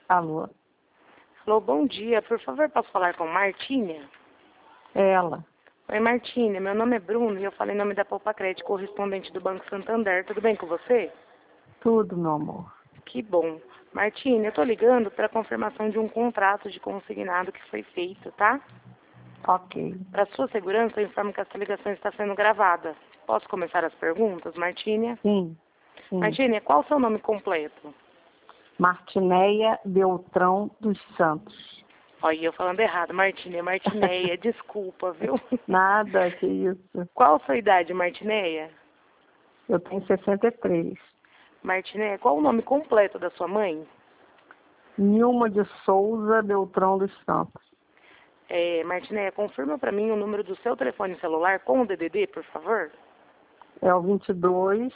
Alô? Alô, bom dia. Por favor, posso falar com Martinha? Ela. Oi, Martinha. Meu nome é Bruno e eu falo em nome da Poupa Crédito, correspondente do Banco Santander. Tudo bem com você? Tudo, meu amor. Que bom. Martinha, eu tô ligando para confirmação de um contrato de consignado que foi feito, tá? Ok. Para sua segurança, eu informo que essa ligação está sendo gravada. Posso começar as perguntas, Martinha? Sim. Martinha, qual o seu nome completo? Martinéia Beltrão dos Santos. Olha, eu falando errado. Martinha, Martinéia. Desculpa, viu? Nada, que isso. Qual a sua idade, Martinéia? Eu tenho 63. Martinéia, qual o nome completo da sua mãe? Nilma de Souza Beltrão dos Santos. Martinéia, confirma para mim o número do seu telefone celular com o DDD, por favor. É o 22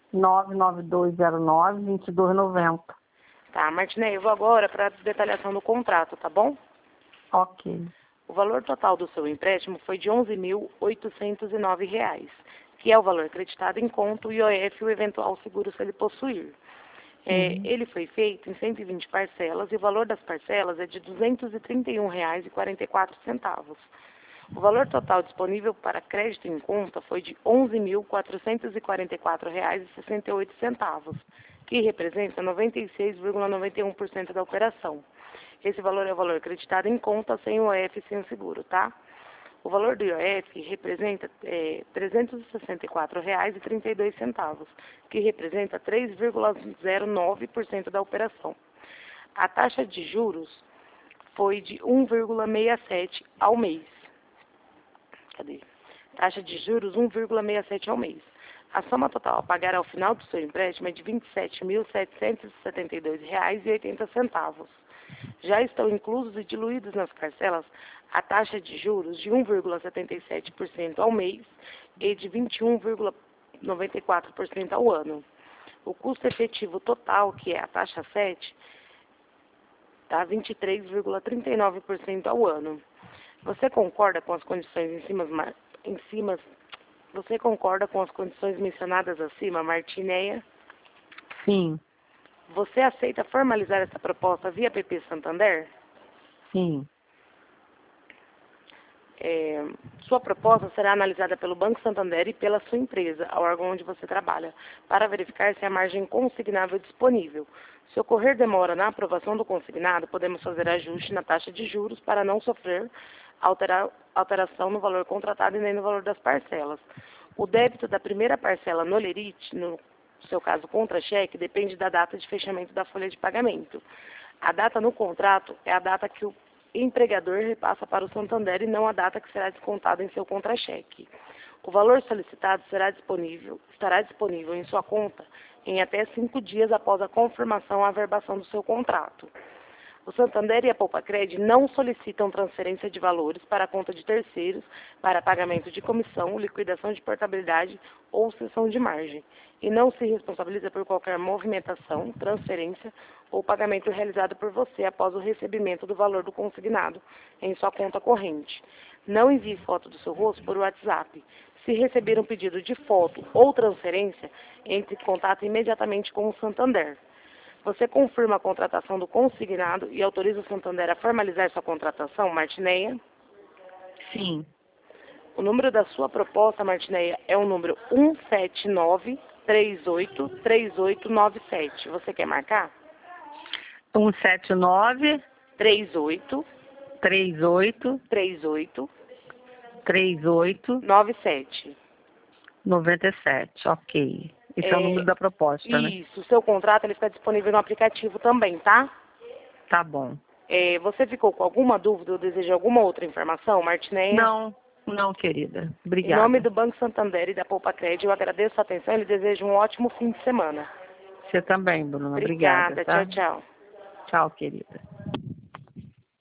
99209 2290. Tá, Martinéia, eu vou agora para a detalhação do contrato, tá bom? Ok. O valor total do seu empréstimo foi de R$ 11.809, que é o valor acreditado em conta, o IOF e o eventual seguro se ele possuir. Ele foi feito em 120 parcelas e o valor das parcelas é de R$ 231,44. O valor total disponível para crédito em conta foi de R$ 11.444,68, que representa 96,91% da operação. Esse valor é o valor acreditado em conta sem o IOF e sem o seguro, tá? O valor do IOF representa R$ 364,32, que representa 3,09% da operação. A taxa de juros foi de 1,67 ao mês. Taxa de juros 1,67 ao mês. A soma total a pagar ao final do seu empréstimo é de R$ 27.772,80. Já estão inclusos e diluídos nas parcelas a taxa de juros de 1,77% ao mês e de 21,94% ao ano. O custo efetivo total, que é a taxa 7, está 23,39% ao ano. Você concorda com as condições Você concorda com as condições mencionadas acima, Martinéia? Sim. Você aceita formalizar essa proposta via PP Santander? Sim. Sua proposta será analisada pelo Banco Santander e pela sua empresa, ao órgão onde você trabalha, para verificar se a margem consignável é disponível. Se ocorrer demora na aprovação do consignado, podemos fazer ajuste na taxa de juros para não sofrer alteração no valor contratado e nem no valor das parcelas. O débito da primeira parcela no lerite, no seu caso contra-cheque, depende da data de fechamento da folha de pagamento. A data no contrato é a data que o empregador repassa para o Santander e não a data que será descontada em seu contra-cheque. O valor solicitado estará disponível em sua conta em até 5 dias após a confirmação ou averbação do seu contrato. O Santander e a Poupa Crédito não solicitam transferência de valores para a conta de terceiros para pagamento de comissão, liquidação de portabilidade ou cessão de margem, e não se responsabiliza por qualquer movimentação, transferência ou pagamento realizado por você após o recebimento do valor do consignado em sua conta corrente. Não envie foto do seu rosto por WhatsApp. Se receber um pedido de foto ou transferência, entre em contato imediatamente com o Santander. Você confirma a contratação do consignado e autoriza o Santander a formalizar sua contratação, Martinéia? Sim. O número da sua proposta, Martinéia, é o número 179383897. Você quer marcar? 179 38 38 38 38 97. 97. Ok. Esse é o número da proposta, né? Isso. O seu contrato ele fica disponível no aplicativo também, tá? Tá bom. Você ficou com alguma dúvida ou deseja alguma outra informação, Martinéia? Não, querida. Em Obrigada. nome do Banco Santander e da Poupa Crédito, eu agradeço a atenção e lhe desejo um ótimo fim de semana. Você também, Bruna. Obrigada. Obrigada, tá? Tchau, tchau. Tchau, querida.